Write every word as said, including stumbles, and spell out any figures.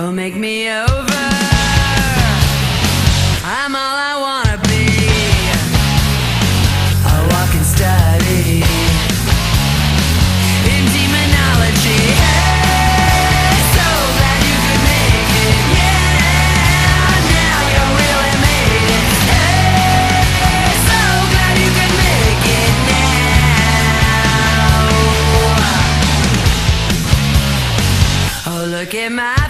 Oh, make me over. I'm all I wanna be. A walking study in demonology. Hey, so glad you could make it. Yeah, now you really made it. Hey, so glad you could make it now. Oh, look at my